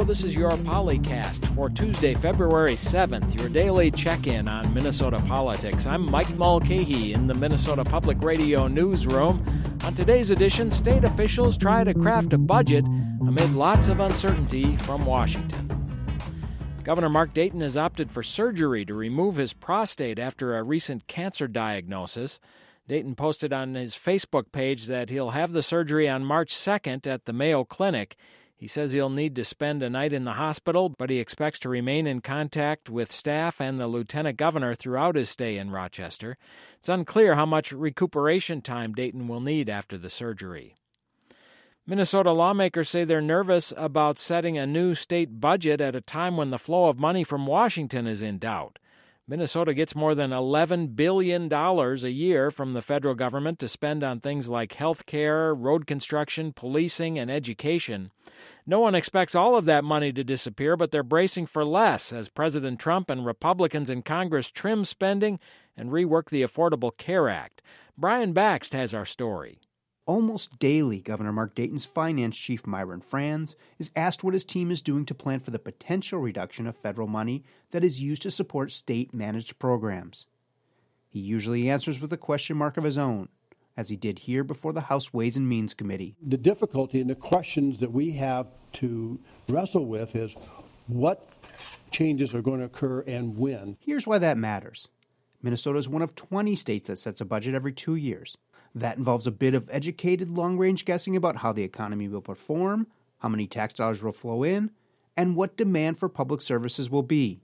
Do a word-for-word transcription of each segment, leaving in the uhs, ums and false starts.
Hello, this is your Polycast for Tuesday, February seventh, your daily check-in on Minnesota politics. I'm Mike Mulcahy in the Minnesota Public Radio newsroom. On today's edition, state officials try to craft a budget amid lots of uncertainty from Washington. Governor Mark Dayton has opted for surgery to remove his prostate after a recent cancer diagnosis. Dayton posted on his Facebook page that he'll have the surgery on March second at the Mayo Clinic. He says he'll need to spend a night in the hospital, but he expects to remain in contact with staff and the lieutenant governor throughout his stay in Rochester. It's unclear how much recuperation time Dayton will need after the surgery. Minnesota lawmakers say they're nervous about setting a new state budget at a time when the flow of money from Washington is in doubt. Minnesota gets more than eleven billion dollars a year from the federal government to spend on things like health care, road construction, policing, and education. No one expects all of that money to disappear, but they're bracing for less as President Trump and Republicans in Congress trim spending and rework the Affordable Care Act. Brian Baxt has our story. Almost daily, Governor Mark Dayton's finance chief, Myron Franz, is asked what his team is doing to plan for the potential reduction of federal money that is used to support state-managed programs. He usually answers with a question mark of his own, as he did here before the House Ways and Means Committee. The difficulty and the questions that we have to wrestle with is what changes are going to occur and when. Here's why that matters. Minnesota is one of twenty states that sets a budget every two years. That involves a bit of educated long-range guessing about how the economy will perform, how many tax dollars will flow in, and what demand for public services will be.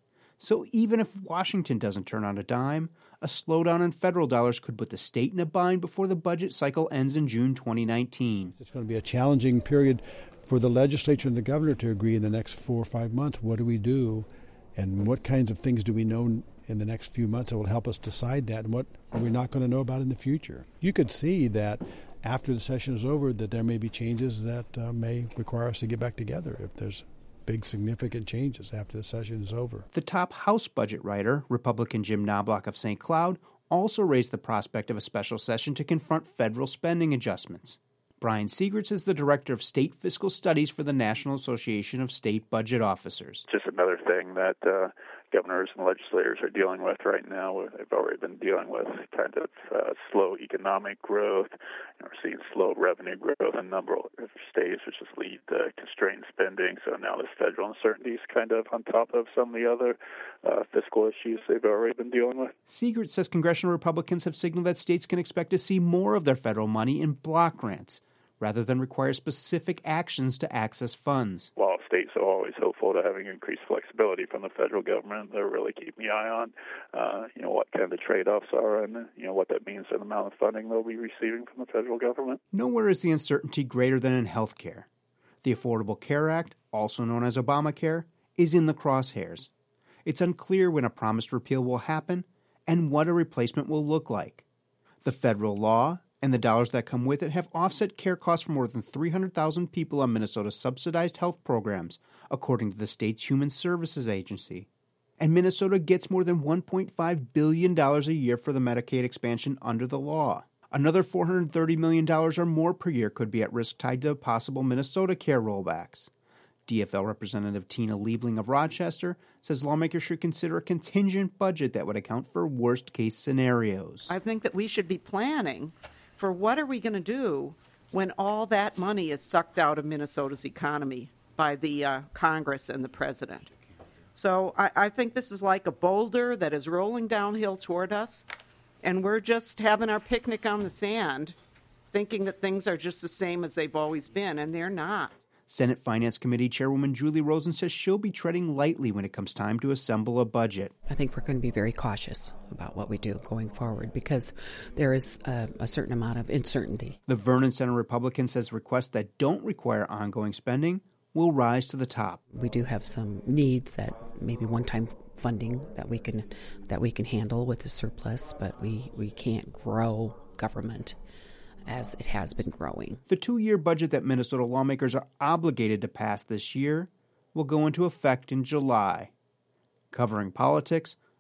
So even if Washington doesn't turn on a dime, a slowdown in federal dollars could put the state in a bind before the budget cycle ends in June twenty nineteen. It's going to be a challenging period for the legislature and the governor to agree in the next four or five months. What do we do, and what kinds of things do we know in the next few months that will help us decide that, and what are we not going to know about in the future? You could see that after the session is over that there may be changes that uh, may require us to get back together if there's big significant changes after the session is over. The top House budget writer, Republican Jim Knobloch of Saint Cloud, also raised the prospect of a special session to confront federal spending adjustments. Brian Siegertz is the director of state fiscal studies for the National Association of State Budget Officers. Just another thing that uh, governors and legislators are dealing with right now. They've already been dealing with kind of uh, slow economic growth. You know, we're seeing slow revenue growth in a number of states, which has lead to constrained spending. So now this federal uncertainty is kind of on top of some of the other uh, fiscal issues they've already been dealing with. Siegertz says congressional Republicans have signaled that states can expect to see more of their federal money in block grants, rather than require specific actions to access funds. While states are always hopeful to having increased flexibility from the federal government, they're really keeping the eye on, uh, you know, what kind of the trade-offs are and, you know, what that means for the amount of funding they'll be receiving from the federal government. Nowhere is the uncertainty greater than in health care. The Affordable Care Act, also known as Obamacare, is in the crosshairs. It's unclear when a promised repeal will happen and what a replacement will look like. The federal law and the dollars that come with it have offset care costs for more than three hundred thousand people on Minnesota's subsidized health programs, according to the state's Human Services Agency. And Minnesota gets more than one point five billion dollars a year for the Medicaid expansion under the law. Another four hundred thirty million dollars or more per year could be at risk tied to possible Minnesota care rollbacks. D F L Representative Tina Liebling of Rochester says lawmakers should consider a contingent budget that would account for worst-case scenarios. I think that we should be planning for what are we going to do when all that money is sucked out of Minnesota's economy by the uh, Congress and the president. So I, I think this is like a boulder that is rolling downhill toward us, and we're just having our picnic on the sand, thinking that things are just the same as they've always been, and they're not. Senate Finance Committee Chairwoman Julie Rosen says she'll be treading lightly when it comes time to assemble a budget. I think we're going to be very cautious about what we do going forward because there is a, a certain amount of uncertainty. The Vernon Center Republican says requests that don't require ongoing spending will rise to the top. We do have some needs that maybe one-time funding that we can that we can handle with the surplus, but we, we can't grow government as it has been growing. The two-year budget that Minnesota lawmakers are obligated to pass this year will go into effect in July. Covering politics,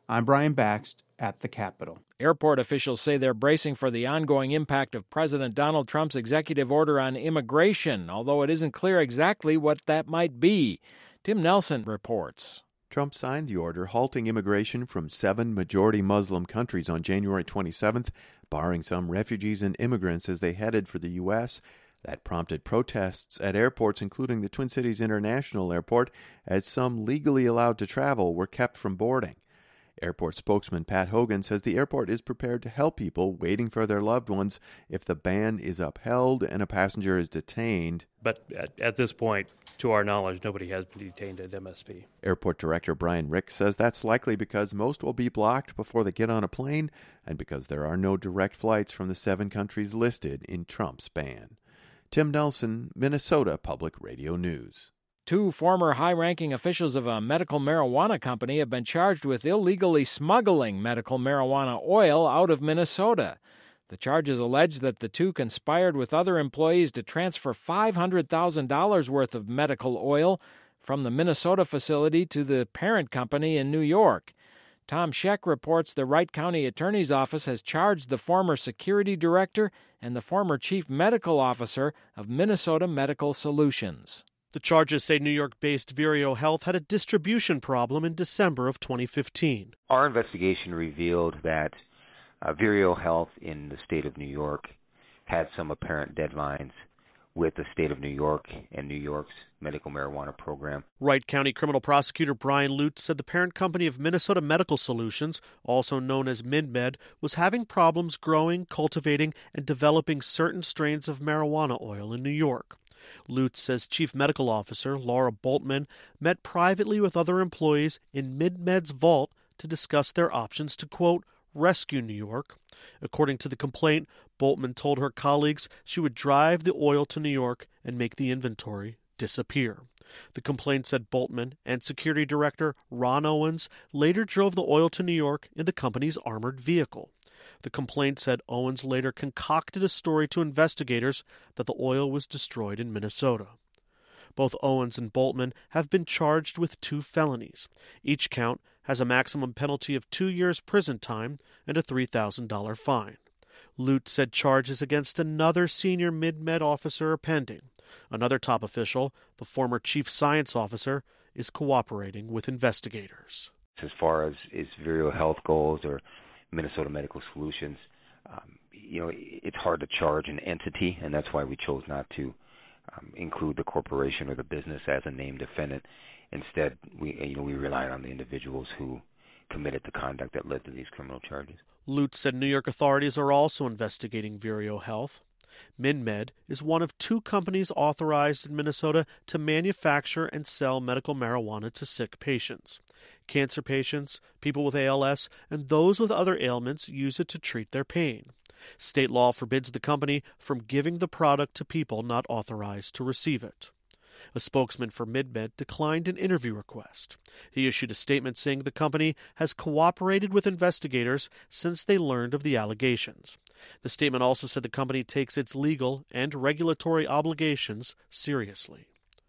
I'm Brian Baxt at the Capitol. Airport officials say they're bracing for the ongoing impact of President Donald Trump's executive order on immigration, although it isn't clear exactly what that might be. Tim Nelson reports. Trump signed the order halting immigration from seven majority Muslim countries on January twenty-seventh, barring some refugees and immigrants as they headed for the U S That prompted protests at airports, including the Twin Cities International Airport, as some legally allowed to travel were kept from boarding. Airport spokesman Pat Hogan says the airport is prepared to help people waiting for their loved ones if the ban is upheld and a passenger is detained. But at, at this point, to our knowledge, nobody has been detained at M S P. Airport Director Brian Rick says that's likely because most will be blocked before they get on a plane and because there are no direct flights from the seven countries listed in Trump's ban. Tim Nelson, Minnesota Public Radio News. Two former high-ranking officials of a medical marijuana company have been charged with illegally smuggling medical marijuana oil out of Minnesota. The charges allege that the two conspired with other employees to transfer five hundred thousand dollars worth of medical oil from the Minnesota facility to the parent company in New York. Tom Scheck reports the Wright County Attorney's Office has charged the former security director and the former chief medical officer of Minnesota Medical Solutions. The charges say New York-based Vireo Health had a distribution problem in December of twenty fifteen. Our investigation revealed that uh, Vireo Health in the state of New York had some apparent deadlines with the state of New York and New York's medical marijuana program. Wright County criminal prosecutor Brian Lutz said the parent company of Minnesota Medical Solutions, also known as MidMed, was having problems growing, cultivating, and developing certain strains of marijuana oil in New York. Lutz says Chief Medical Officer Laura Boltman met privately with other employees in MidMed's vault to discuss their options to, quote, rescue New York. According to the complaint, Boltman told her colleagues she would drive the oil to New York and make the inventory disappear. The complaint said Boltman and security director Ron Owens later drove the oil to New York in the company's armored vehicle. The complaint said Owens later concocted a story to investigators that the oil was destroyed in Minnesota. Both Owens and Boltman have been charged with two felonies. Each count has a maximum penalty of two years prison time and a three thousand dollars fine. Lutz said charges against another senior MidMed officer are pending. Another top official, the former chief science officer, is cooperating with investigators. As far as, as Vireo Health goes or Minnesota Medical Solutions, um, you know, it's hard to charge an entity, and that's why we chose not to um, include the corporation or the business as a named defendant. Instead, we you know we relied on the individuals who committed the conduct that led to these criminal charges. Lutz said New York authorities are also investigating Vireo Health. MidMed is one of two companies authorized in Minnesota to manufacture and sell medical marijuana to sick patients. Cancer patients, people with A L S, and those with other ailments use it to treat their pain. State law forbids the company from giving the product to people not authorized to receive it. A spokesman for MidMed declined an interview request. He issued a statement saying the company has cooperated with investigators since they learned of the allegations. The statement also said the company takes its legal and regulatory obligations seriously.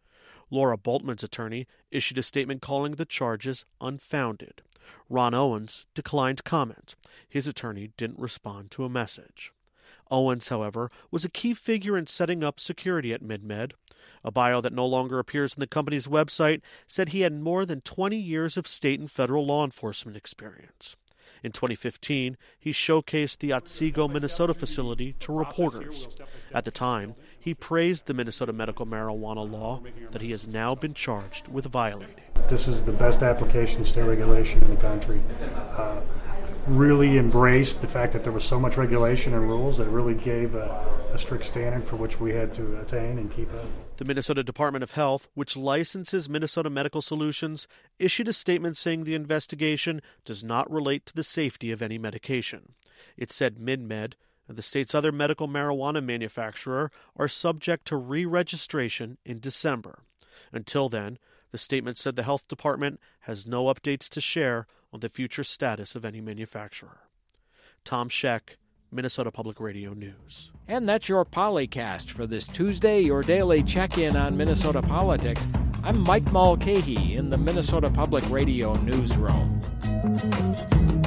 Laura Boltman's attorney issued a statement calling the charges unfounded. Ron Owens declined comment. His attorney didn't respond to a message. Owens, however, was a key figure in setting up security at MidMed. A bio that no longer appears in the company's website said he had more than twenty years of state and federal law enforcement experience. In twenty fifteen, he showcased the Otsego, Minnesota facility to reporters. At the time, he praised the Minnesota medical marijuana law that he has now been charged with violating. This is the best application of state regulation in the country. Uh, really embraced the fact that there was so much regulation and rules that really gave a, a strict standard for which we had to attain and keep up. The Minnesota Department of Health, which licenses Minnesota Medical Solutions, issued a statement saying the investigation does not relate to the safety of any medication. It said MidMed and the state's other medical marijuana manufacturer are subject to re-registration in December. Until then, the statement said the health department has no updates to share on the future status of any manufacturer. Tom Scheck, Minnesota Public Radio News. And that's your Polycast for this Tuesday, your daily check-in on Minnesota politics. I'm Mike Mulcahy in the Minnesota Public Radio Newsroom. Thank you.